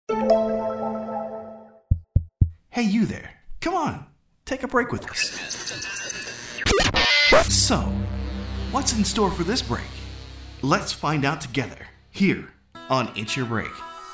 Hey, you there. Come on, take a break with us. So, what's in store for this break? Let's find out together, here on It's Your Break.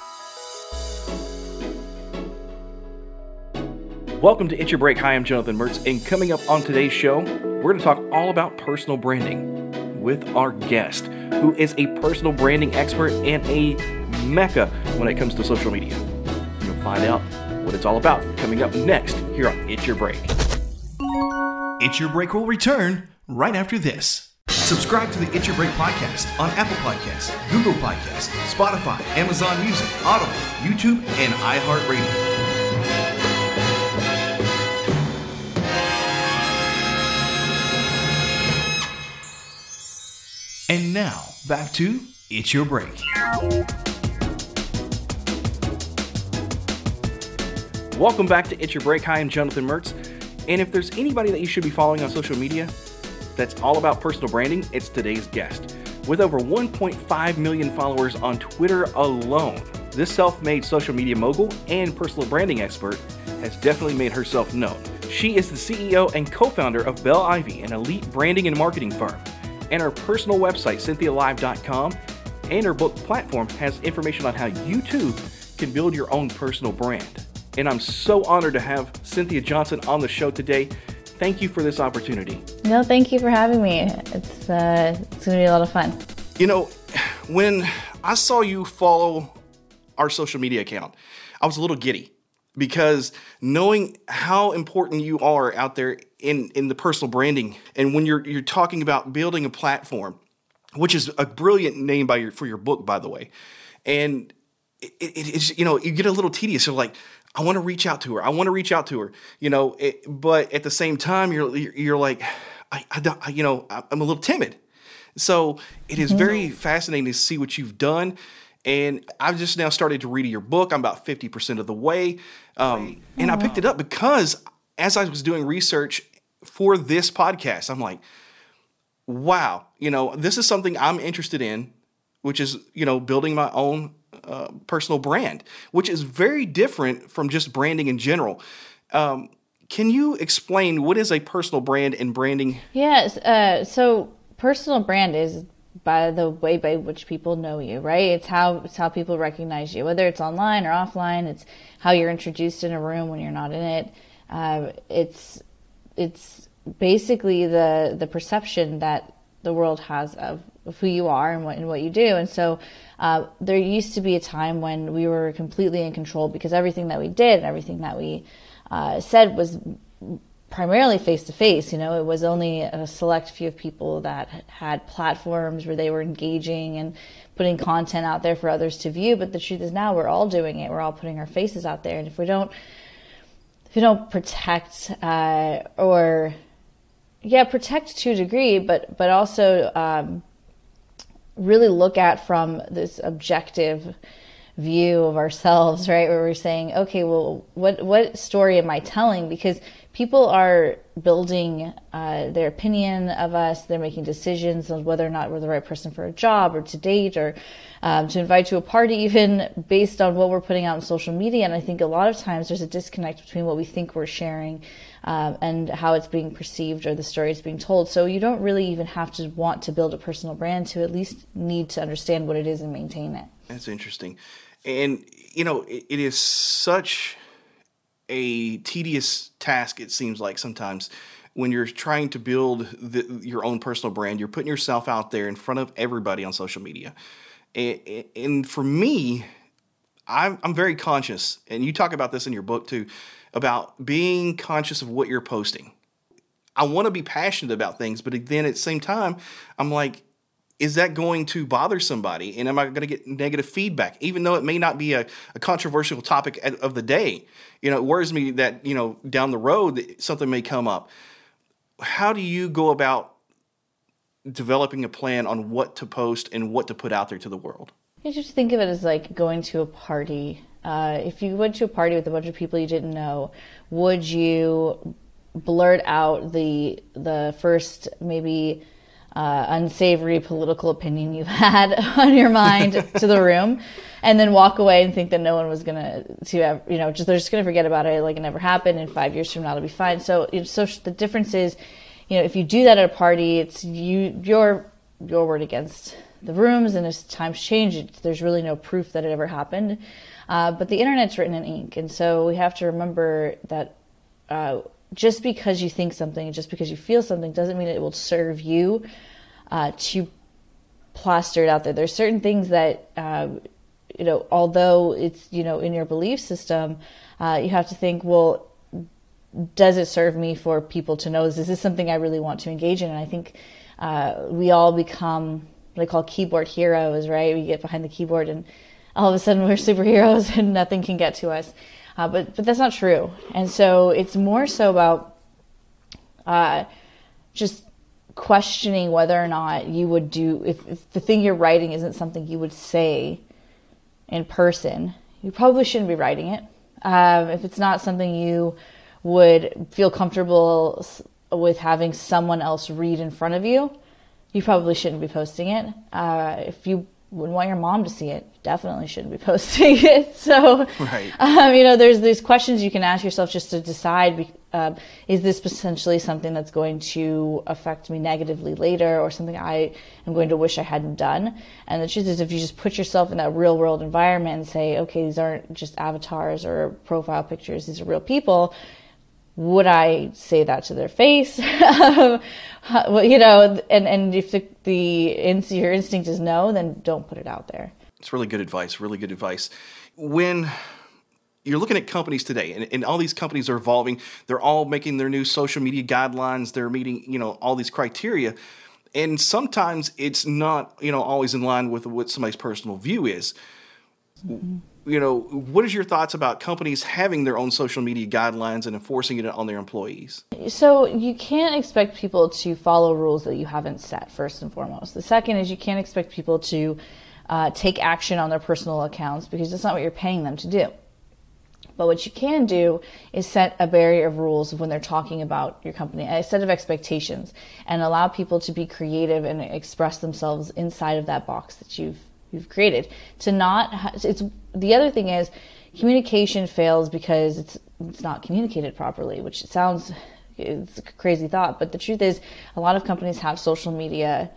Welcome to It's Your Break. Hi, I'm Jonathan Mertz, and coming up on today's show, we're going to talk all about personal branding with our guest, who is a personal branding expert and a mecca when it comes to social media. You'll find out what it's all about coming up next here on It's Your Break. It's Your Break will return right after this. Subscribe to the It's Your Break podcast on Apple Podcasts, Google Podcasts, Spotify, Amazon Music, Audible, YouTube, and iHeartRadio. And now, back to It's Your Break. Welcome back to It's Your Break. Hi, I'm Jonathan Mertz. And if there's anybody that you should be following on social media that's all about personal branding, it's today's guest. With over 1.5 million followers on Twitter alone, this self-made social media mogul and personal branding expert has definitely made herself known. She is the CEO and co-founder of Belle Ivy, an elite branding and marketing firm. And her personal website, CynthiaLive.com, and her book platform has information on how you too can build your own personal brand. And I'm so honored to have Cynthia Johnson on the show today. Thank you for this opportunity. No, thank you for having me. It's going to be a lot of fun. You know, when I saw you follow our social media account, I was a little giddy because knowing how important you are out there in the personal branding, and when you're talking about building a platform, which is a brilliant name for your book, by the way, and it's, you know, you get a little tedious. You're like, I want to reach out to her. You know, but at the same time, you're like, I'm a little timid. So it is very fascinating to see what you've done. And I've just now started to read your book. I'm about 50% of the way. And I picked it up because as I was doing research for this podcast, I'm like, wow, you know, this is something I'm interested in, which is, you know, building my own personal brand, which is very different from just branding in general. Can you explain what is a personal brand and branding? Yes. So personal brand is by the way by which people know you, right? It's how people recognize you, whether it's online or offline. It's how you're introduced in a room when you're not in it. It's basically the perception that the world has of who you are and what you do. And so there used to be a time when we were completely in control because everything that we did and everything that we said was primarily face-to-face. You know, it was only a select few of people that had platforms where they were engaging and putting content out there for others to view. But the truth is now we're all doing it. We're all putting our faces out there. And if we don't protect protect to a degree, but also really look at from this objective view of ourselves, right? Where we're saying, okay, well, what story am I telling? Because people are building their opinion of us. They're making decisions on whether or not we're the right person for a job or to date or to invite to a party, even based on what we're putting out on social media. And I think a lot of times there's a disconnect between what we think we're sharing and how it's being perceived or the story it's being told. So you don't really even have to want to build a personal brand to at least need to understand what it is and maintain it. That's interesting. And, you know, it is such a tedious task, it seems like sometimes, when you're trying to build your own personal brand. You're putting yourself out there in front of everybody on social media. And for me, I'm very conscious, and you talk about this in your book too, about being conscious of what you're posting. I want to be passionate about things, but then at the same time, I'm like, is that going to bother somebody? And am I going to get negative feedback? Even though it may not be a controversial topic of the day, you know, it worries me that, you know, down the road something may come up. How do you go about developing a plan on what to post and what to put out there to the world? You just think of it as like going to a party. If you went to a party with a bunch of people you didn't know, would you blurt out the first maybe unsavory political opinion you had on your mind to the room, and then walk away and think that no one was they're just going to forget about it, like it never happened, and 5 years from now it'll be fine. So the difference is, if you do that at a party, it's your word against the rooms, and as times change, there's really no proof that it ever happened. But the internet's written in ink, and so we have to remember that just because you think something, just because you feel something, doesn't mean it will serve you to plaster it out there. There's certain things that, although it's, in your belief system, you have to think, well, does it serve me for people to know? Is this something I really want to engage in? And I think we all become what they call keyboard heroes, right? We get behind the keyboard and all of a sudden we're superheroes and nothing can get to us. But that's not true. And so it's more so about just questioning whether or not you would do, if the thing you're writing isn't something you would say in person, you probably shouldn't be writing it. If it's not something you would feel comfortable with having someone else read in front of you, you probably shouldn't be posting it. If you wouldn't want your mom to see it, you definitely shouldn't be posting it. So, right. There's these questions you can ask yourself just to decide, is this potentially something that's going to affect me negatively later, or something I am going to wish I hadn't done? And the truth is, if you just put yourself in that real world environment and say, okay, these aren't just avatars or profile pictures, these are real people, would I say that to their face? And if your instinct is no, then don't put it out there. It's really good advice, really good advice. When you're looking at companies today, and all these companies are evolving, they're all making their new social media guidelines, they're meeting, all these criteria, and sometimes it's not, always in line with what somebody's personal view is. Mm-hmm. What is your thoughts about companies having their own social media guidelines and enforcing it on their employees? So you can't expect people to follow rules that you haven't set, first and foremost. The second is you can't expect people to take action on their personal accounts, because that's not what you're paying them to do. But what you can do is set a barrier of rules when they're talking about your company, a set of expectations, and allow people to be creative and express themselves inside of that box that you've created. The other thing is, communication fails because it's not communicated properly, which it's a crazy thought, but the truth is, a lot of companies have social media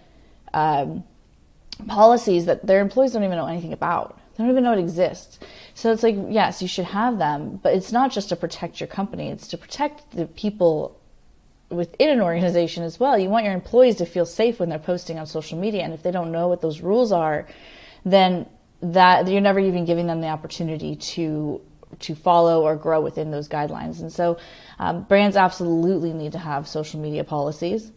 policies that their employees don't even know anything about. They don't even know it exists. So it's like, yes, you should have them, but it's not just to protect your company, it's to protect the people within an organization as well. You want your employees to feel safe when they're posting on social media, and if they don't know what those rules are, then that you're never even giving them the opportunity to follow or grow within those guidelines. And so brands absolutely need to have social media policies.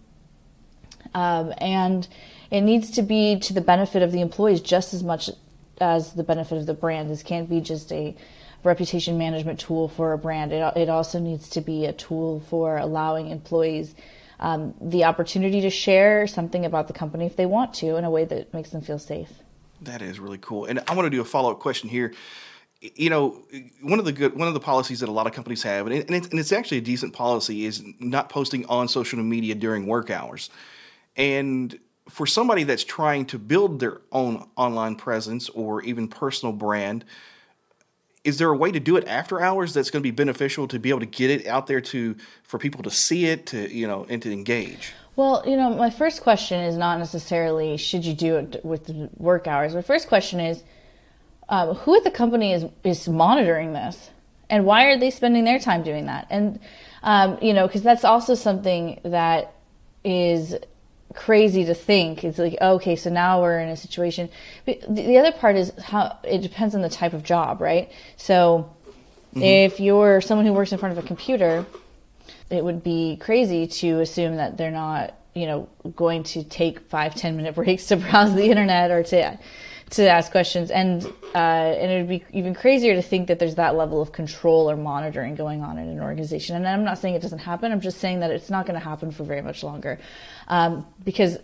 And it needs to be to the benefit of the employees just as much as the benefit of the brand. This can't be just a reputation management tool for a brand. It also needs to be a tool for allowing employees the opportunity to share something about the company if they want to, in a way that makes them feel safe. That is really cool. And I want to do a follow-up question here. One of the policies that a lot of companies have, and it's actually a decent policy, is not posting on social media during work hours. And for somebody that's trying to build their own online presence or even personal brand, is there a way to do it after hours that's going to be beneficial to be able to get it out there for people to see it, and to engage? Well, my first question is not necessarily should you do it with the work hours. My first question is, who at the company is monitoring this, and why are they spending their time doing that? And because that's also something that is crazy to think. It's like, okay, so now we're in a situation. But the other part is how it depends on the type of job, right? So if you're someone who works in front of a computer, it would be crazy to assume that they're not, going to take 5-10 minute breaks to browse the internet or to ask questions. And it would be even crazier to think that there's that level of control or monitoring going on in an organization. And I'm not saying it doesn't happen. I'm just saying that it's not going to happen for very much longer, because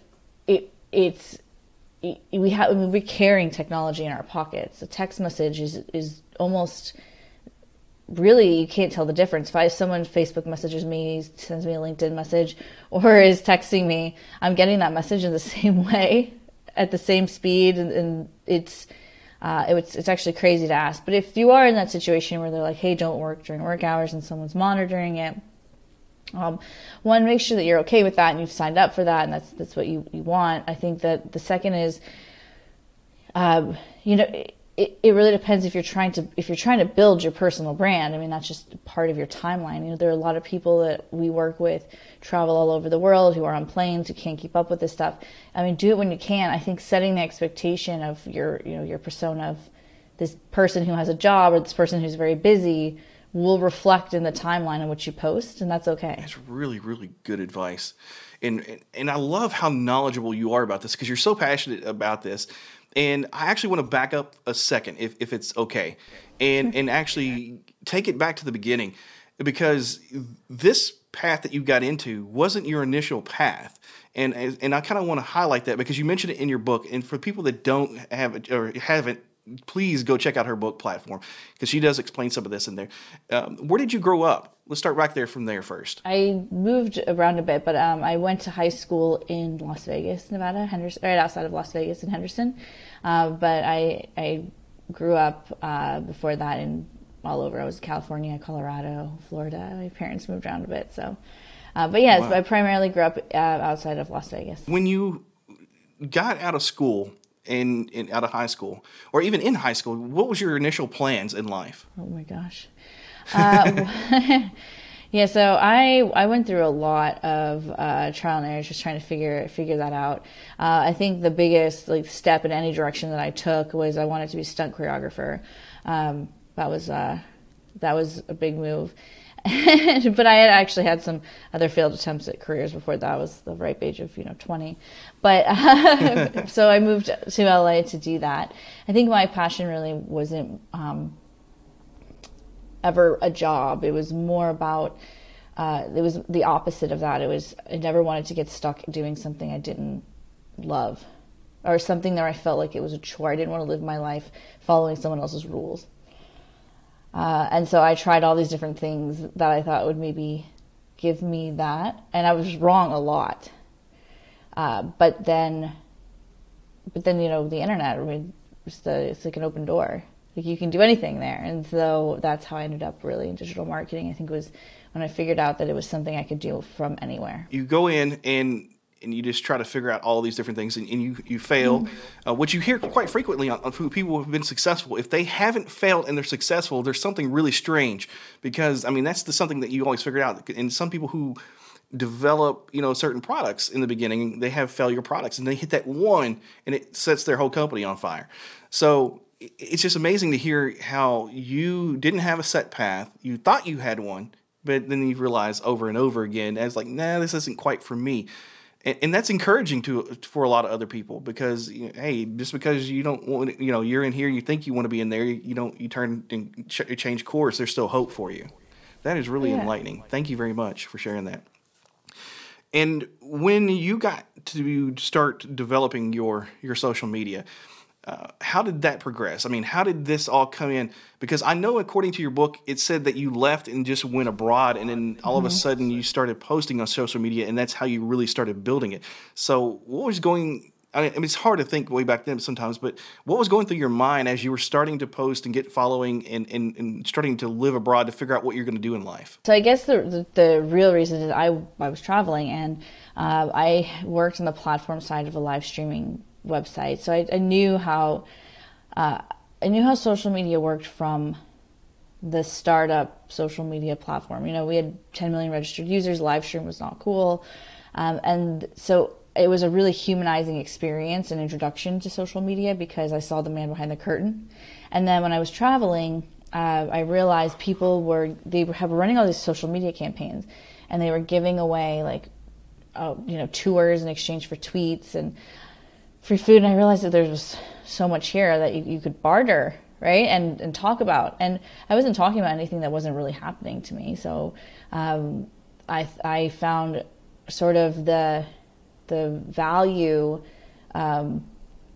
we're carrying technology in our pockets. A text message is almost really, you can't tell the difference. If someone Facebook messages me, sends me a LinkedIn message, or is texting me, I'm getting that message in the same way, at the same speed, and it's actually crazy to ask. But if you are in that situation where they're like, hey, don't work during work hours, and someone's monitoring it, one, make sure that you're okay with that and you've signed up for that, and that's what you want. I think that the second is, it really depends if you're trying to build your personal brand. I mean, that's just part of your timeline. There are a lot of people that we work with travel all over the world, who are on planes, who can't keep up with this stuff. I mean, do it when you can. I think setting the expectation of your persona of this person who has a job or this person who's very busy will reflect in the timeline in which you post, and that's okay. That's really, really good advice. And I love how knowledgeable you are about this, because you're so passionate about this. And I actually want to back up a second, if it's okay, and actually take it back to the beginning, because this path that you got into wasn't your initial path. And I kind of want to highlight that, because you mentioned it in your book. And for people that don't have it or haven't, please go check out her book Platform, because she does explain some of this in there. Where did you grow up? Let's start right there from there first. I moved around a bit, but I went to high school in Las Vegas, Nevada, Henderson, right outside of Las Vegas in Henderson. But I grew up before that all over. I was in California, Colorado, Florida. My parents moved around a bit. So, but yes, wow. I primarily grew up outside of Las Vegas. When you got out of school, and out of high school, or even in high school, what was your initial plans in life? Oh my gosh. Yeah, so I went through a lot of trial and error, just trying to figure that out. I think the biggest step in any direction that I took was I wanted to be a stunt choreographer. That was a big move. But I had actually had some other failed attempts at careers before that. I was the ripe age of 20. But so I moved to LA to do that. I think my passion really wasn't ever a job. It was more about it was the opposite of that. It was I never wanted to get stuck doing something I didn't love, or something that I felt like it was a chore. I didn't want to live my life following someone else's rules. And so I tried all these different things that I thought would maybe give me that, and I was wrong a lot. But then the internet, it's like an open door. Like you can do anything there, and so that's how I ended up really in digital marketing. I think it was when I figured out that it was something I could do from anywhere. You go in and you just try to figure out all these different things, and you fail, which you hear quite frequently on people who have been successful. If they haven't failed and they're successful, there's something really strange, because, I mean, that's something that you always figure out. And some people who develop, certain products in the beginning, they have failure products, and they hit that one, and it sets their whole company on fire. So it's just amazing to hear how you didn't have a set path. You thought you had one, but then you realize over and over again, as like, nah, this isn't quite for me. And that's encouraging for a lot of other people, because hey, just because you don't want, you're in here, you think you want to be in there, you turn and change course. There's still hope for you. That is really enlightening. Thank you very much for sharing that. And when you got to start developing your social media, how did that progress? I mean, how did this all come in? Because I know, according to your book, it said that you left and just went abroad, and then all of a sudden you started posting on social media, and that's how you really started building it. So what was going, I mean, it's hard to think way back then sometimes, but what was going through your mind as you were starting to post and get following and starting to live abroad to figure out what you're going to do in life? So I guess the real reason is I was traveling, and I worked on the platform side of a live streaming website. So I knew how social media worked from the startup social media platform. We had 10 million registered users. Live stream was not cool, and so it was a really humanizing experience and introduction to social media, because I saw the man behind the curtain. And then when I was traveling, I realized people were running all these social media campaigns, and they were giving away tours in exchange for tweets and free food. And I realized that there was so much here that you could barter, right, and talk about. And I wasn't talking about anything that wasn't really happening to me. So I found sort of the value, the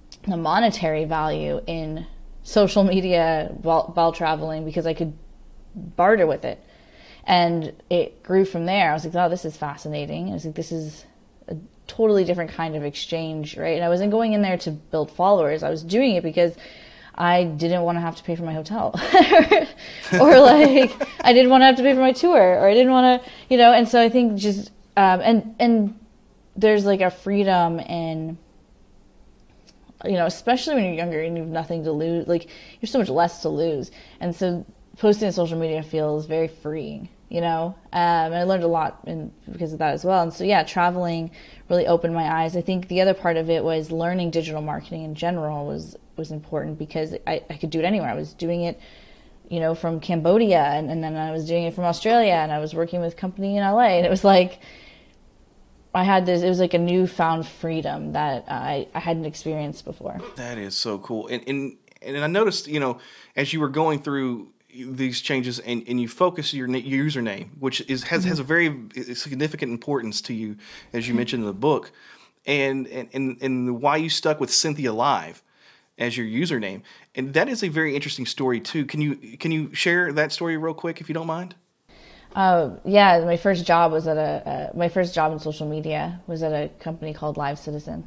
monetary value in social media while traveling, because I could barter with it. And it grew from there. I was like, oh, this is fascinating. I was like, this is a totally different kind of exchange, right? And I wasn't going in there to build followers. I was doing it because I didn't want to have to pay for my hotel. Or like, I didn't want to have to pay for my tour, or I didn't want to, and so I think just, and there's like a freedom in, especially when you're younger and you have nothing to lose, like you have so much less to lose. And so posting on social media feels very freeing, and I learned a lot because of that as well. And so, yeah, traveling really opened my eyes. I think the other part of it was learning digital marketing in general was important, because I could do it anywhere. I was doing it, from Cambodia, and then I was doing it from Australia, and I was working with a company in LA, and it was like, it was like a newfound freedom that I hadn't experienced before. That is so cool. And I noticed, as you were going through these changes and you focus your username, which has a very significant importance to you, as you mentioned in the book, and why you stuck with Cynthia Live as your username. And that is a very interesting story too. Can you share that story real quick, if you don't mind? Yeah, my first job was at my first job in social media was at a company called Live Citizen.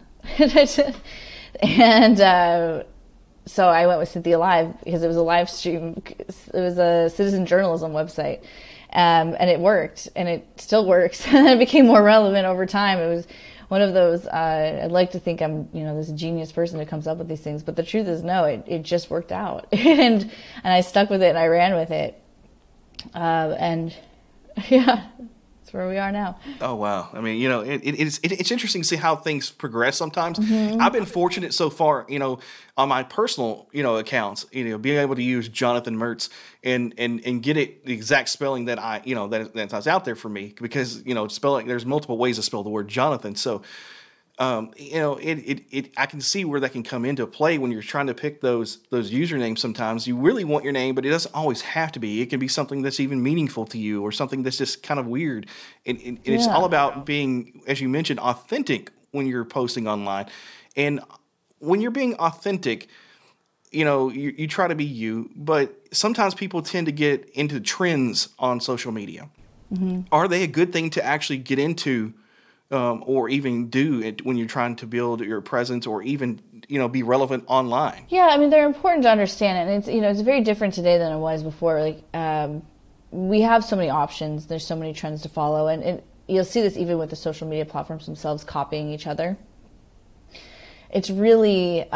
And so I went with Cynthia Live because it was a live stream. It was a citizen journalism website. And it worked, and it still works. And it became more relevant over time. It was one of those, I'd like to think I'm, this genius person who comes up with these things, but the truth is no, it just worked out. and I stuck with it, and I ran with it. And yeah, that's where we are now. Oh, wow. I mean, it's interesting to see how things progress sometimes. Mm-hmm. I've been fortunate so far, on my personal, accounts, being able to use Jonathan Mertz and get it the exact spelling that that's out there for me, because, spelling, there's multiple ways to spell the word Jonathan. So, I can see where that can come into play when you're trying to pick those usernames. Sometimes you really want your name, but it doesn't always have to be. It can be something that's even meaningful to you, or something that's just kind of weird. And it's all about being, as you mentioned, authentic when you're posting online. And when you're being authentic, you try to be you, but sometimes people tend to get into trends on social media. Mm-hmm. Are they a good thing to actually get into? Or even do it when you're trying to build your presence, or even, be relevant online? Yeah, I mean, they're important to understand. And it's, it's very different today than it was before. Like, we have so many options. There's so many trends to follow. And you'll see this even with the social media platforms themselves copying each other. It's really,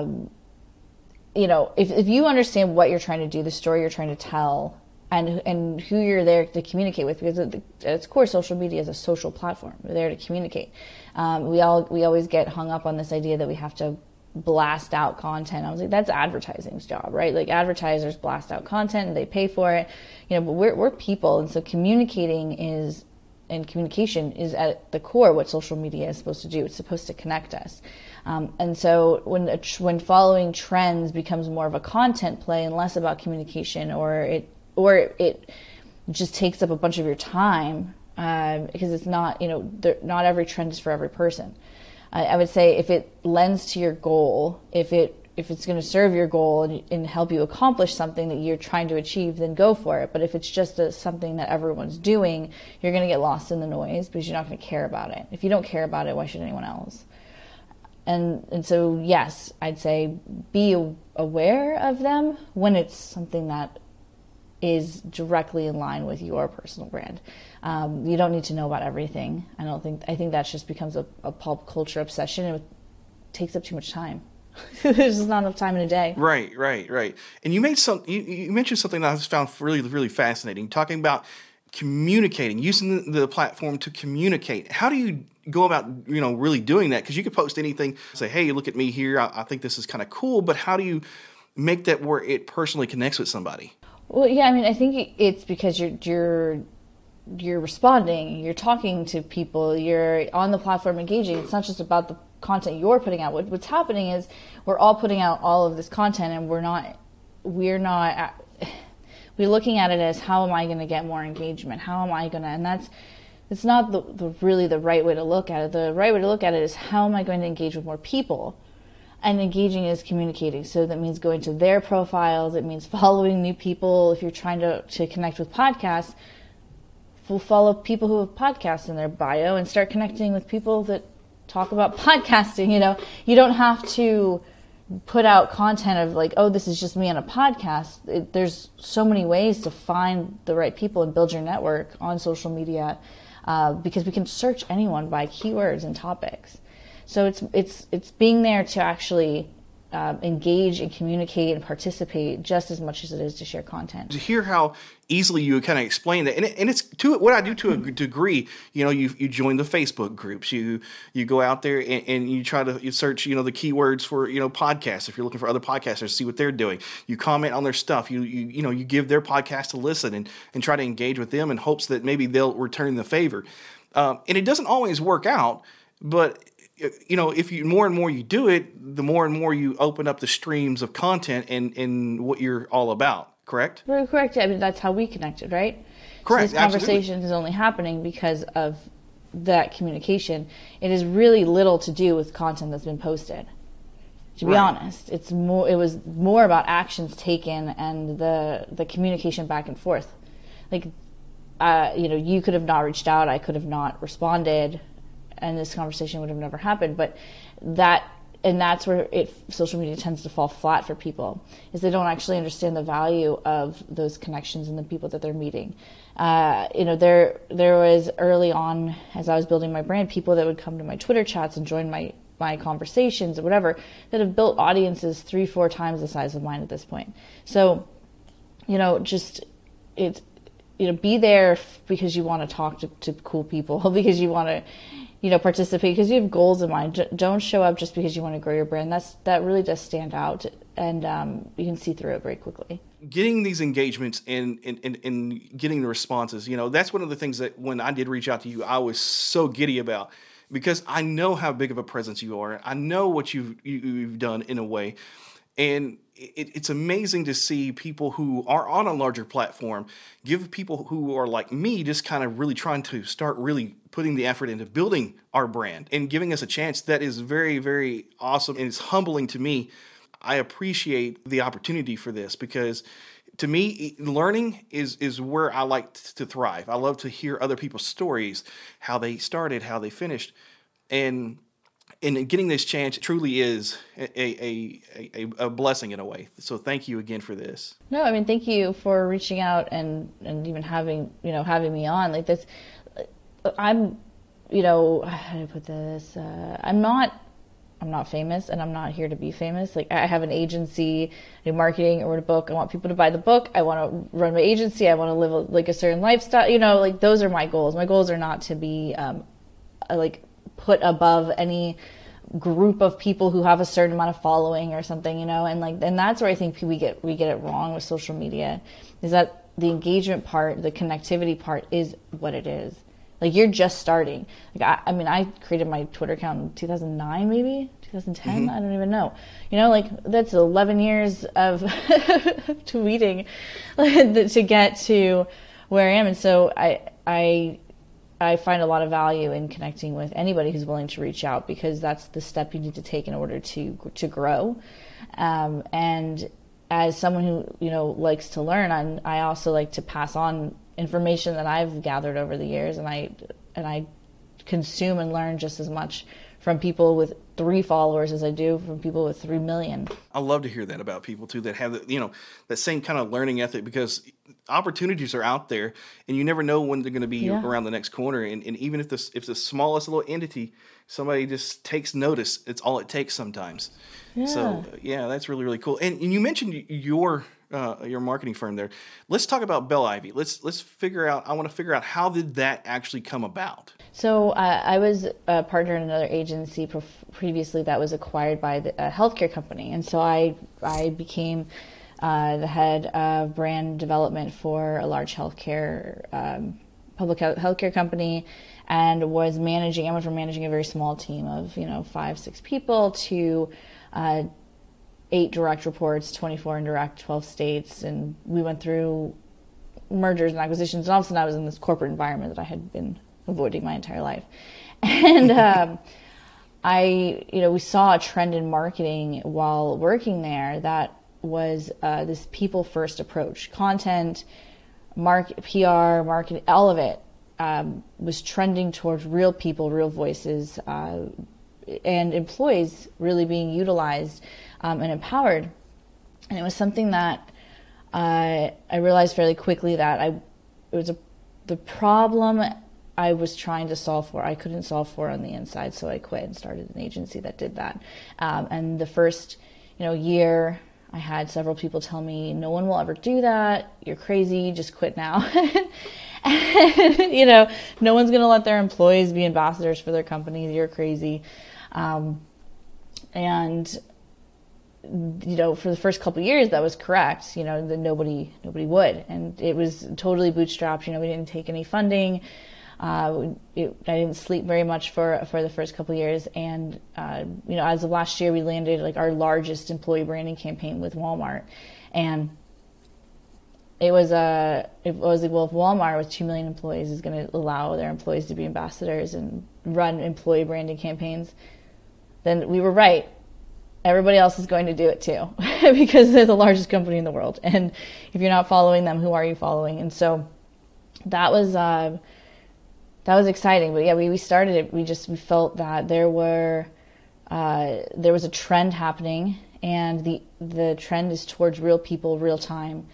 if you understand what you're trying to do, the story you're trying to tell, and who you're there to communicate with, because at its core, social media is a social platform. We're there to communicate. We always get hung up on this idea that we have to blast out content. I was like, that's advertising's job, right? Like, advertisers blast out content and they pay for it, but we're people, and so communication is at the core what social media is supposed to do. It's supposed to connect us. And so when following trends becomes more of a content play and less about communication, or it just takes up a bunch of your time, because it's not, not every trend is for every person. I would say if it lends to your goal, if it's going to serve your goal and help you accomplish something that you're trying to achieve, then go for it. But if it's just something that everyone's doing, you're going to get lost in the noise because you're not going to care about it. If you don't care about it, why should anyone else? And so, yes, I'd say be aware of them when it's something that is directly in line with your personal brand. You don't need to know about everything. I think that just becomes a pop culture obsession, and it takes up too much time. There's just not enough time in a day. Right. And you mentioned something that I just found really, really fascinating, talking about communicating, using the platform to communicate. How do you go about, really doing that? Because you could post anything, say, hey, look at me here. I think this is kind of cool. But how do you make that where it personally connects with somebody? Well, yeah, I mean, I think it's because you're responding, you're talking to people, you're on the platform engaging. It's not just about the content you're putting out. What's happening is we're all putting out all of this content, and we're looking at it as, how am I going to get more engagement? How am I going to, and it's not really the right way to look at it. The right way to look at it is, how am I going to engage with more people? And engaging is communicating. So that means going to their profiles. It means following new people. If you're trying to connect with podcasts, we'll follow people who have podcasts in their bio and start connecting with people that talk about podcasting. You don't have to put out content of like, oh, this is just me on a podcast. There's so many ways to find the right people and build your network on social media, because we can search anyone by keywords and topics. So it's being there to actually engage and communicate and participate just as much as it is to share content. To hear how easily you kind of explain that, and it's what I do to a degree. You join the Facebook groups, you go out there and you try to search the keywords for podcasts. If you're looking for other podcasters, see what they're doing. You comment on their stuff. You give their podcast a listen and try to engage with them in hopes that maybe they'll return the favor. And it doesn't always work out, but if you more and more you do it, the more and more you open up the streams of content and what you're all about. Correct? Very correct. I mean, that's how we connected, right? Correct. So this conversation is only happening because of that communication. It has really little to do with content that's been posted. To be honest, it was more about actions taken and the communication back and forth. Like, you could have not reached out, I could have not responded, and this conversation would have never happened. But that's where social media tends to fall flat for people, is they don't actually understand the value of those connections and the people that they're meeting. There was early on, as I was building my brand, people that would come to my Twitter chats and join my conversations or whatever, that have built audiences 3-4 times the size of mine at this point. So, be there because you want to talk to cool people, because you want to, participate because you have goals in mind. Don't show up just because you want to grow your brand. That really does stand out, and you can see through it very quickly. Getting these engagements and getting the responses, that's one of the things that when I did reach out to you, I was so giddy about, because I know how big of a presence you are. I know what you've done in a way, and it's amazing to see people who are on a larger platform give people who are like me, just kind of really trying to start really putting the effort into building our brand and giving us a chance. That is very, very awesome, and it's humbling to me. I appreciate the opportunity for this, because to me, learning is where I like to thrive. I love to hear other people's stories, how they started, how they finished, and getting this chance truly is a blessing in a way. So thank you again for this. No, I mean, thank you for reaching out and even having me on like this. I'm, how do I put this? I'm not famous, and I'm not here to be famous. Like, I have an agency, I do marketing, I wrote a book. I want people to buy the book. I want to run my agency. I want to live a certain lifestyle. Those are my goals. My goals are not to be put above any group of people who have a certain amount of following or something, and that's where I think we get it wrong with social media, is that the engagement part, the connectivity part is what it is. Like, you're just starting. Like, I created my Twitter account in 2009, maybe 2010. I don't even know. That's 11 years of tweeting to get to where I am. And so I find a lot of value in connecting with anybody who's willing to reach out, because that's the step you need to take in order to grow. And as someone who likes to learn, I also like to pass on information that I've gathered over the years, and I consume and learn just as much from people with 3 followers as I do from people with 3 million. I love to hear that about people too, that have that same kind of learning ethic, because opportunities are out there and you never know when they're going to be around the next corner. And even if the smallest little entity, somebody just takes notice, it's all it takes sometimes. Yeah. So that's really, really cool. And you mentioned your marketing firm there. Let's talk about Belle Ivy. Let's figure out. I want to figure out, how did that actually come about? So I was a partner in another agency previously that was acquired by a healthcare company, and so I became the head of brand development for a large healthcare public healthcare company, and I went from managing a very small team of 5-6 people to 8 direct reports, 24 indirect, 12 states, and we went through mergers and acquisitions, and all of a sudden I was in this corporate environment that I had been avoiding my entire life. And we saw a trend in marketing while working there that was this people first approach. Content, PR, marketing, all of it was trending towards real people, real voices, and employees really being utilized and empowered. And it was something that I realized fairly quickly that the problem I was trying to solve for, I couldn't solve for on the inside, so I quit and started an agency that did that. And the first, year, I had several people tell me, "No one will ever do that. You're crazy. Just quit now." And, no one's going to let their employees be ambassadors for their companies. You're crazy. And for the first couple of years, that was correct. That nobody would, and it was totally bootstrapped. We didn't take any funding. I didn't sleep very much for the first couple of years, and as of last year, we landed our largest employee branding campaign with Walmart, and it was if Walmart with 2 million employees is going to allow their employees to be ambassadors and run employee branding campaigns, then we were right. Everybody else is going to do it too, because they're the largest company in the world. And if you're not following them, who are you following? And so that was exciting. But yeah, we started it. We felt that there was a trend happening, and the trend is towards real people, real time.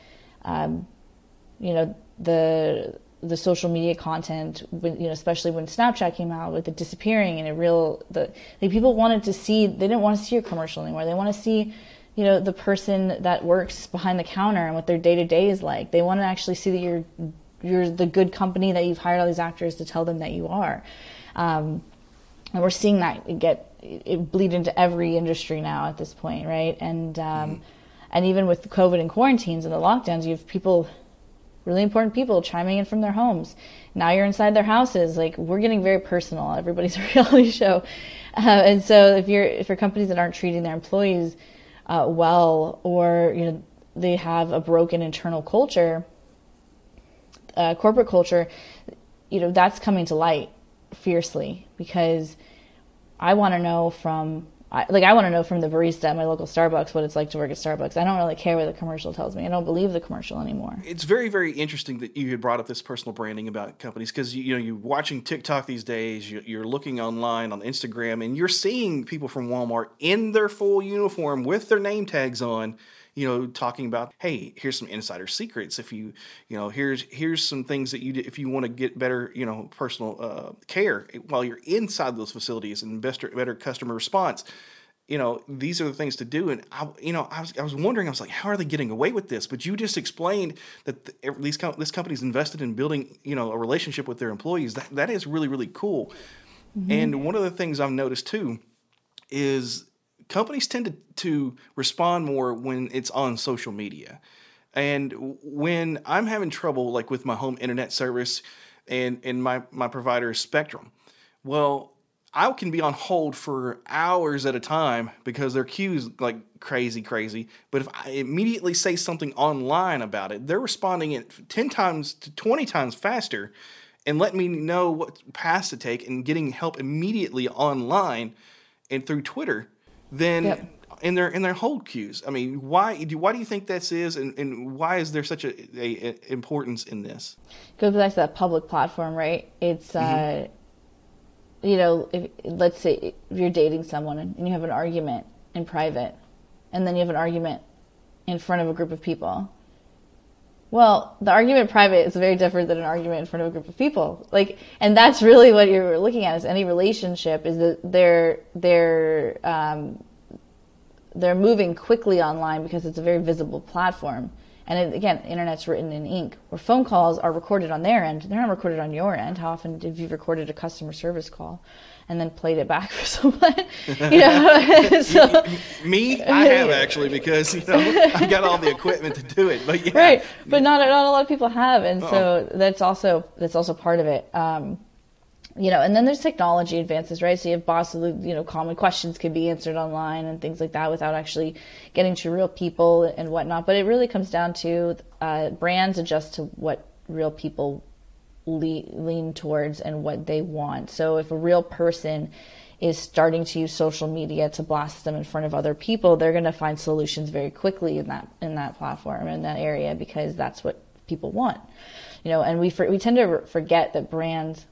The social media content, especially when Snapchat came out with it disappearing, and people wanted to see. They didn't want to see your commercial anymore. They want to see, the person that works behind the counter and what their day to day is like. They want to actually see that you're the good company that you've hired all these actors to tell them that you are. And we're seeing that it bleed into every industry now at this point, right? And and even with COVID and quarantines and the lockdowns, you have people, really important people, chiming in from their homes. Now you're inside their houses. We're getting very personal. Everybody's a reality show. And so if you're companies that aren't treating their employees well, or they have a broken internal culture, corporate culture, that's coming to light fiercely, because I want to know from the barista at my local Starbucks what it's like to work at Starbucks. I don't really care what the commercial tells me. I don't believe the commercial anymore. It's very, very interesting that you had brought up this personal branding about companies, because you're watching TikTok these days, you're looking online on Instagram, and you're seeing people from Walmart in their full uniform with their name tags on, talking about, hey, here's some insider secrets. If here's some things that you do if you want to get better, personal care while you're inside those facilities and better customer response. These are the things to do. And I was wondering, I was like, how are they getting away with this? But you just explained that this company's invested in building, a relationship with their employees. That is really, really cool. Mm-hmm. And one of the things I've noticed too is companies tend to respond more when it's on social media. And when I'm having trouble, like with my home internet service and my provider is Spectrum, well, I can be on hold for hours at a time because their queue's like crazy. But if I immediately say something online about it, they're responding it 10 times to 20 times faster and letting me know what paths to take and getting help immediately online and through Twitter than in their hold queues. I mean, why do you think this is, and why is there such a importance in this? Goes back to that public platform, right? It's let's say if you're dating someone and you have an argument in private, and then you have an argument in front of a group of people. Well, the argument in private is very different than an argument in front of a group of people. And that's really what you're looking at, is any relationship, is that they're moving quickly online because it's a very visible platform. And again, internet's written in ink, where phone calls are recorded on their end. They're not recorded on your end. How often have you recorded a customer service call and then played it back for someone? So, Me? I have, actually, because I've got all the equipment to do it. But yeah. Right, but not a lot of people have, and so that's also part of it. And then there's technology advances, right? So you have common questions can be answered online and things like that without actually getting to real people and whatnot. But it really comes down to brands adjust to what real people lean towards and what they want. So if a real person is starting to use social media to blast them in front of other people, they're going to find solutions very quickly in that platform, in that area, because that's what people want. And we tend to forget that brands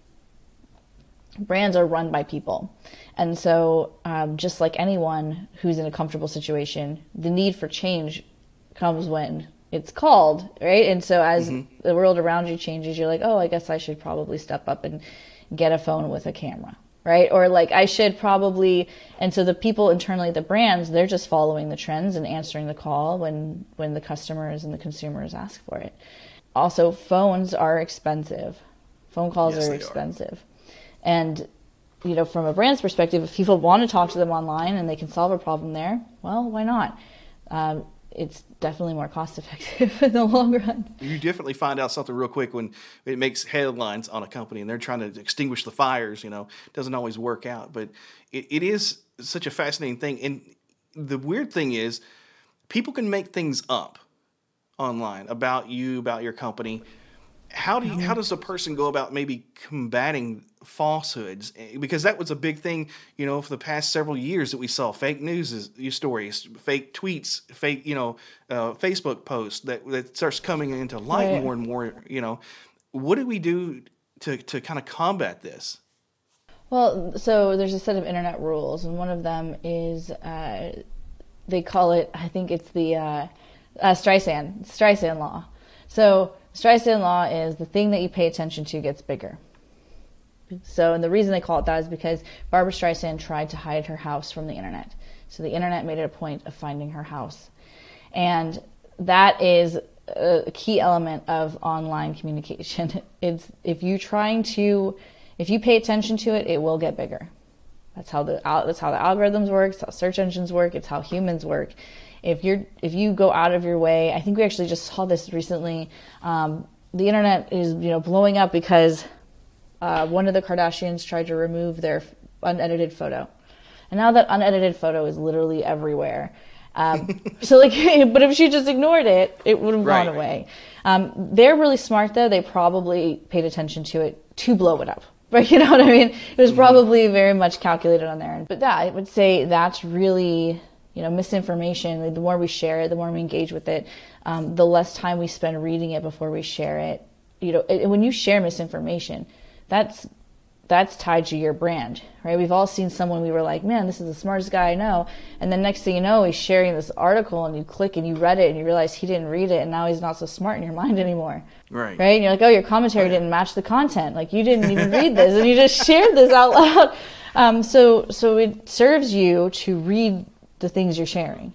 are run by people. And so just like anyone who's in a comfortable situation, the need for change comes when it's called, right? And so as the world around you changes, you're like, oh, I guess I should probably step up and get a phone with a camera, right? Or like I should probably, and so the people internally, the brands, they're just following the trends and answering the call when the customers and the consumers ask for it. Also, phones are expensive. Phone calls are expensive. And, from a brand's perspective, if people want to talk to them online and they can solve a problem there, well, why not? It's definitely more cost effective in the long run. You definitely find out something real quick when it makes headlines on a company and they're trying to extinguish the fires. It doesn't always work out, but it is such a fascinating thing. And the weird thing is, people can make things up online about you, about your company. How does a person go about maybe combating falsehoods? Because that was a big thing, for the past several years that we saw fake news stories, fake tweets, fake, Facebook posts that starts coming into light more and more. What do we do to kind of combat this? Well, so there's a set of internet rules, and one of them is they call it, I think it's the Streisand law. So Streisand law is the thing that you pay attention to gets bigger. So, and the reason they call it that is because Barbra Streisand tried to hide her house from the internet. So the internet made it a point of finding her house. And that is a key element of online communication. It's if you pay attention to it, it will get bigger. That's how the algorithms work, it's how search engines work, it's how humans work. If you go out of your way, I think we actually just saw this recently. The internet is blowing up because one of the Kardashians tried to remove their unedited photo, and now that unedited photo is literally everywhere. So but if she just ignored it, it would have gone away. They're really smart though. They probably paid attention to it to blow it up. Right? You know what I mean? It was probably very much calculated on their end. But yeah, I would say that's really, misinformation. The more we share it, the more we engage with it, the less time we spend reading it before we share it. When you share misinformation, that's tied to your brand, right? We've all seen someone we were like, man, this is the smartest guy I know. And then next thing you know, he's sharing this article and you click and you read it and you realize he didn't read it and now he's not so smart in your mind anymore. Right? And you're like, oh, your commentary didn't match the content. Like you didn't even read this and you just shared this out loud. So it serves you to read the things you're sharing.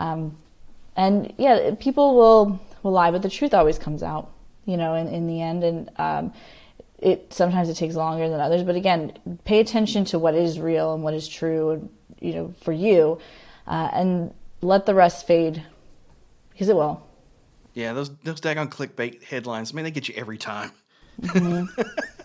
And yeah, people will lie, but the truth always comes out, in the end. And sometimes it takes longer than others, but again, pay attention to what is real and what is true, for you, and let the rest fade, because it will. Yeah, those daggone clickbait headlines, they get you every time. Mm-hmm.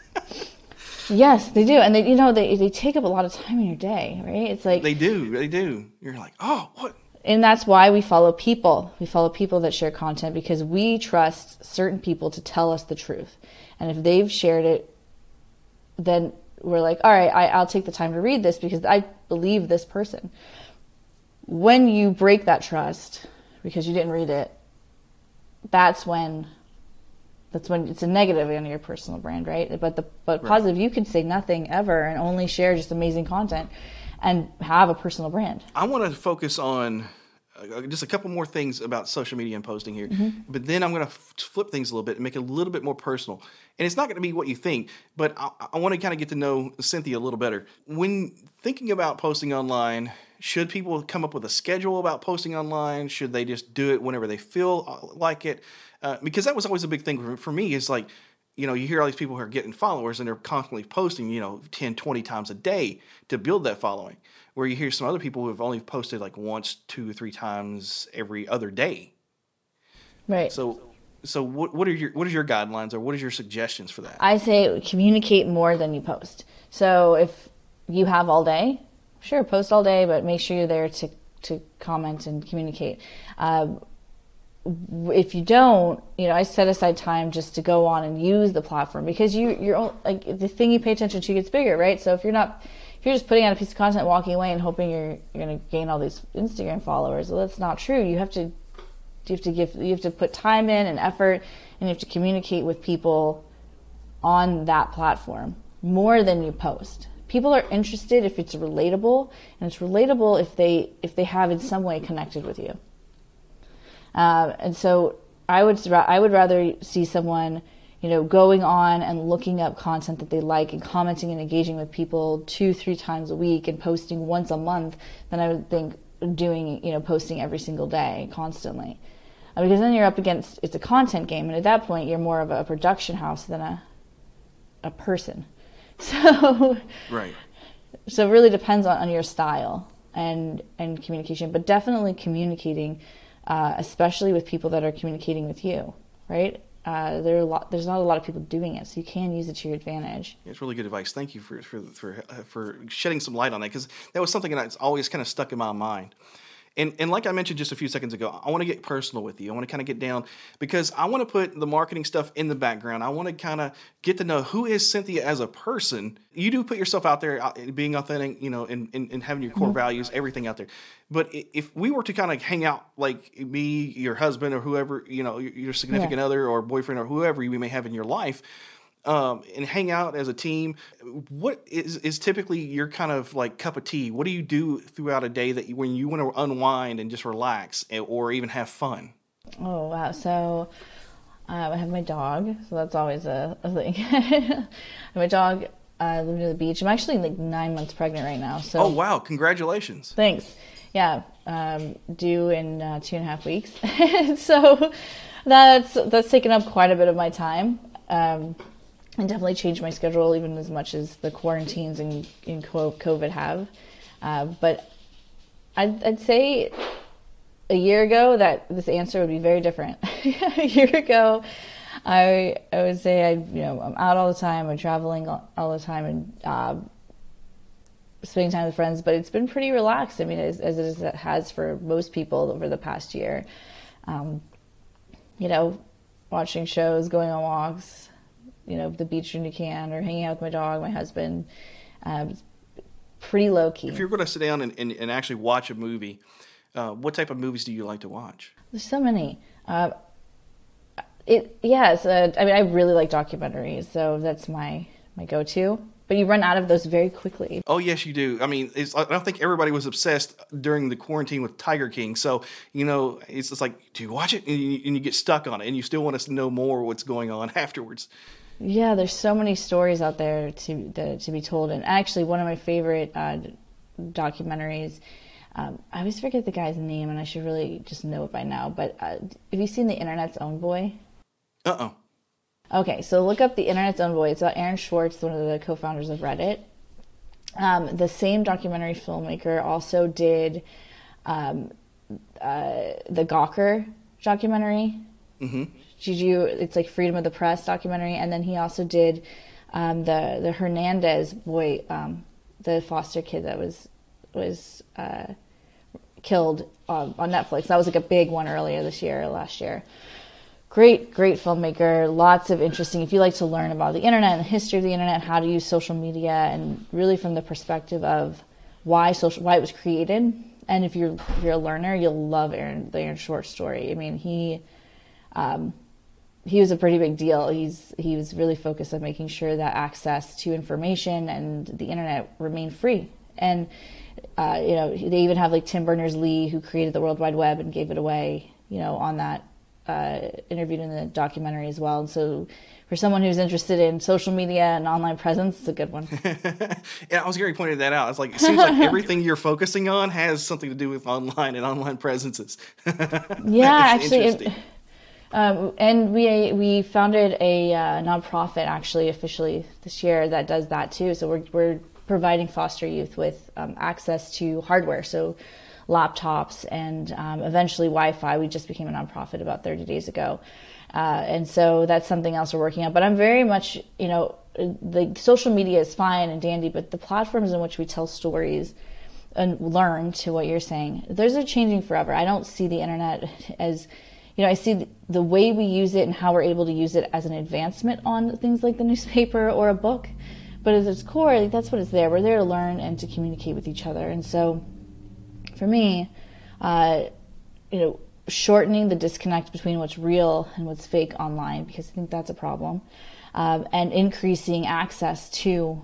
Yes, they do, and they take up a lot of time in your day, right? It's like they do. You're like, oh, what? And that's why we follow people. We follow people that share content because we trust certain people to tell us the truth. And if they've shared it, then we're like, all right, I'll take the time to read this because I believe this person. When you break that trust because you didn't read it, that's when it's a negative on your personal brand, right? But positive, you could say nothing ever and only share just amazing content and have a personal brand. I want to focus on just a couple more things about social media and posting here, but then I'm going to flip things a little bit and make it a little bit more personal. And it's not going to be what you think, but I want to kind of get to know Cynthia a little better. When thinking about posting online, should people come up with a schedule about posting online? Should they just do it whenever they feel like it? Because that was always a big thing for me is like, you hear all these people who are getting followers and they're constantly posting, 10, 20 times a day to build that following. Where you hear some other people who have only posted like once, 2 or 3 times every other day. Right. So what are your guidelines or what is your suggestions for that? I say communicate more than you post. So if you have all day, sure, post all day, but make sure you're there to comment and communicate. if you don't, I set aside time just to go on and use the platform, because you're like, the thing you pay attention to gets bigger, right? So if you're just putting out a piece of content, walking away and hoping you're going to gain all these Instagram followers, well, that's not true. You have to put time in and effort, and you have to communicate with people on that platform more than you post. People are interested if it's relatable, and it's relatable if they have in some way connected with you. And so I would rather see someone, going on and looking up content that they like and commenting and engaging with people 2-3 times a week and posting once a month than I would think doing, posting every single day constantly. Because then you're up against, it's a content game, and at that point you're more of a production house than a person. So right. So it really depends on your style and communication, but definitely communicating, especially with people that are communicating with you, right? There's not a lot of people doing it, so you can use it to your advantage. It's really good advice. Thank you for shedding some light on that, because that was something that's always kind of stuck in my mind. And like I mentioned just a few seconds ago, I want to get personal with you. I want to kind of get down, because I want to put the marketing stuff in the background. I want to kind of get to know who is Cynthia as a person. You do put yourself out there, being authentic, and having your core values, everything out there. But if we were to kind of hang out, like me, your husband, or whoever, your significant other or boyfriend or whoever you may have in your life, and hang out as a team, what is typically your kind of like cup of tea? What do you do throughout a day when you want to unwind and just relax, or even have fun? Oh, wow. So I have my dog, so that's always a thing. My dog, I live near the beach. I'm actually like 9 months pregnant right now. So. Oh, wow. Congratulations. Thanks. Yeah. Due in 2.5 weeks. So that's taken up quite a bit of my time. And definitely changed my schedule even as much as the quarantines and COVID have. But I'd say a year ago that this answer would be very different. A year ago, I would say I'm out all the time, I'm traveling all the time, and spending time with friends. But it's been pretty relaxed. I mean, as it has for most people over the past year. Watching shows, going on walks. The beach when you can, or hanging out with my dog, my husband. Pretty low key. If you're going to sit down and actually watch a movie, what type of movies do you like to watch? There's so many. I really like documentaries, so that's my go-to. But you run out of those very quickly. Oh, yes, you do. I mean, I don't think everybody was obsessed during the quarantine with Tiger King. So, it's just like, do you watch it? And you get stuck on it, and you still want us to know more what's going on afterwards. Yeah, there's so many stories out there to be told. And actually, one of my favorite documentaries, I always forget the guy's name, and I should really just know it by now. But have you seen The Internet's Own Boy? Uh-uh. Okay, so look up The Internet's Own Boy. It's about Aaron Swartz, one of the co-founders of Reddit. The same documentary filmmaker also did the Gawker documentary. Mm-hmm. It's like Freedom of the Press documentary, and then he also did the Hernandez boy, the foster kid that was killed on Netflix. That was like a big one last year. Great filmmaker. Lots of interesting. If you like to learn about the internet and the history of the internet, how to use social media, and really from the perspective of why it was created. And if you're a learner, you'll love the Aaron Swartz story. I mean, he was a pretty big deal. He was really focused on making sure that access to information and the internet remained free. And they even have like Tim Berners-Lee, who created the World Wide Web and gave it away, on that. Interviewed in the documentary as well. And so for someone who's interested in social media and online presence, it's a good one. Yeah, I was Gary pointed that out. It's like, it seems like everything you're focusing on has something to do with online and online presences. Yeah, actually. And we founded a nonprofit actually officially this year that does that too. So we're providing foster youth with access to hardware. So laptops and eventually Wi-Fi. We just became a nonprofit about 30 days ago. And so that's something else we're working on. But I'm very much, the social media is fine and dandy, but the platforms in which we tell stories and learn, to what you're saying, those are changing forever. I don't see the internet as, I see the way we use it and how we're able to use it as an advancement on things like the newspaper or a book. But at its core, like, that's what it's there. We're there to learn and to communicate with each other. And so for me, shortening the disconnect between what's real and what's fake online, because I think that's a problem, and increasing access to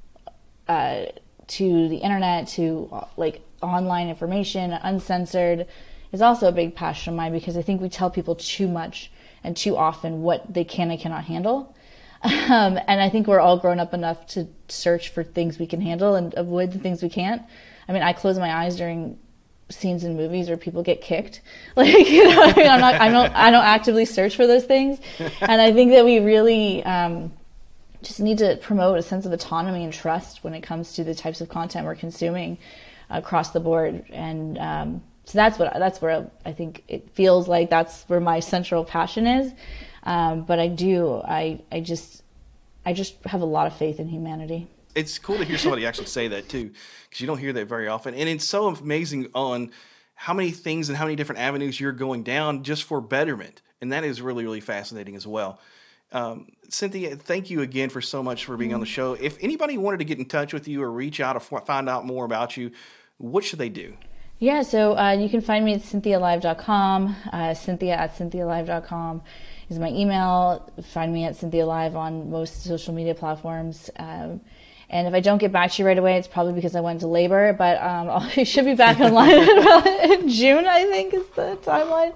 the internet, to like online information, uncensored, is also a big passion of mine, because I think we tell people too much and too often what they can and cannot handle. And I think we're all grown up enough to search for things we can handle and avoid the things we can't. I mean, I close my eyes during scenes in movies where people get kicked. Like, I don't actively search for those things. And I think that we really just need to promote a sense of autonomy and trust when it comes to the types of content we're consuming across the board. And so that's where I think it feels like that's where my central passion is. But I just have a lot of faith in humanity. It's cool to hear somebody actually say that too, because you don't hear that very often. And it's so amazing on how many things and how many different avenues you're going down just for betterment. And that is really, really fascinating as well. Cynthia, thank you again for so much for being on the show. If anybody wanted to get in touch with you or reach out or find out more about you, what should they do? Yeah, so you can find me at CynthiaLive.com. Cynthia@CynthiaLive.com is my email. Find me at Cynthia Live on most social media platforms. And if I don't get back to you right away, it's probably because I went to labor. But I should be back online in June, I think, is the timeline.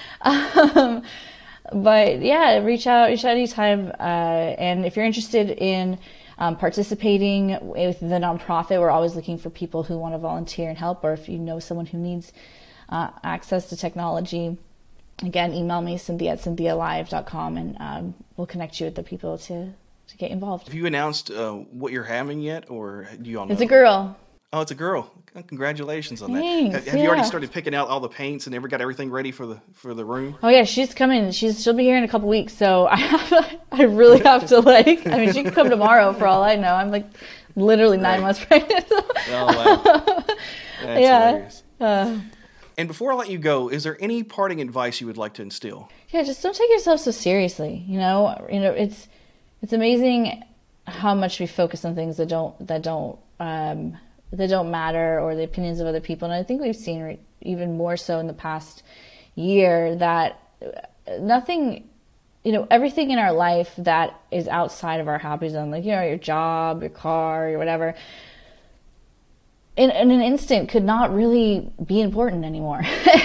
But yeah, reach out anytime. And if you're interested in participating with the nonprofit, we're always looking for people who want to volunteer and help, or if you know someone who needs access to technology, again, email me, Cynthia@CynthiaLive.com, and we'll connect you with the people to get involved. Have you announced what you're having yet, or do you all know? It's a girl. Oh, it's a girl. Congratulations on Thanks, that. Have you already started picking out all the paints and got everything ready for the room? Oh yeah, she's coming. She'll be here in a couple weeks, so I really have to she can come tomorrow for all I know. I'm like literally 9 months pregnant. Oh wow. That's hilarious. And before I let you go, is there any parting advice you would like to instill? Yeah, just don't take yourself so seriously. It's amazing how much we focus on things that don't matter, or the opinions of other people. And I think we've seen even more so in the past year that nothing, everything in our life that is outside of our happy zone, like, your job, your car, or whatever, in an instant could not really be important anymore.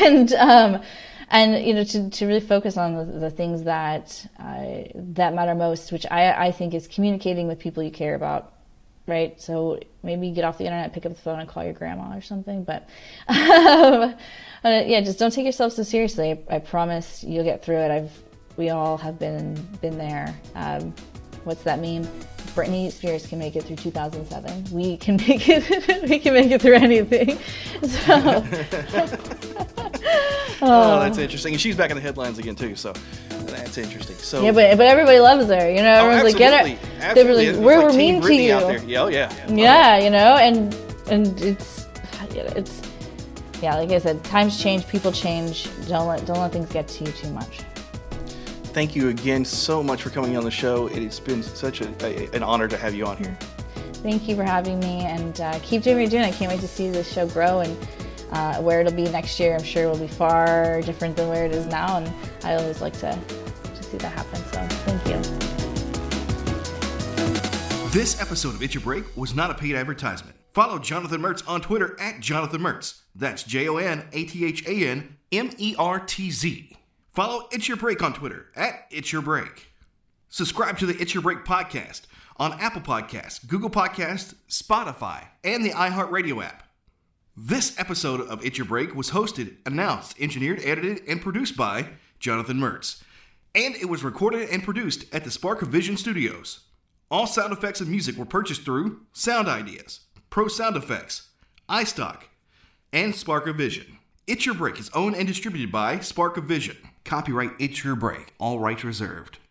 And to really focus on the things that matter most, which I think is communicating with people you care about, right? So maybe get off the internet, pick up the phone, and call your grandma or something. But just don't take yourself so seriously. I promise you'll get through it. We all have been there. What's that meme? Britney Spears can make it through 2007. We can make it. We can make it through anything. So. Oh, that's interesting. And she's back in the headlines again too. So that's interesting. So yeah, but everybody loves her. Everyone's like, get her. Absolutely. They were like, we're mean to you. Out there. Yeah, oh, yeah. Yeah, and it's like I said, times change, people change. Don't let things get to you too much. Thank you again so much for coming on the show. It's been such an honor to have you on here. Thank you for having me, and keep doing what you're doing. I can't wait to see this show grow, and where it'll be next year, I'm sure it will be far different than where it is now, and I always like to see that happen. So thank you. This episode of It's Your Break was not a paid advertisement. Follow Jonathan Mertz on Twitter @Jonathan Mertz. That's JONATHANMERTZ. Follow It's Your Break on Twitter @It's Your Break. Subscribe to the It's Your Break podcast on Apple Podcasts, Google Podcasts, Spotify, and the iHeartRadio app. This episode of It's Your Break was hosted, announced, engineered, edited, and produced by Jonathan Mertz. And it was recorded and produced at the Spark of Vision Studios. All sound effects and music were purchased through Sound Ideas, Pro Sound Effects, iStock, and Spark of Vision. It's Your Break is owned and distributed by Spark of Vision. Copyright It's Your Break. All rights reserved.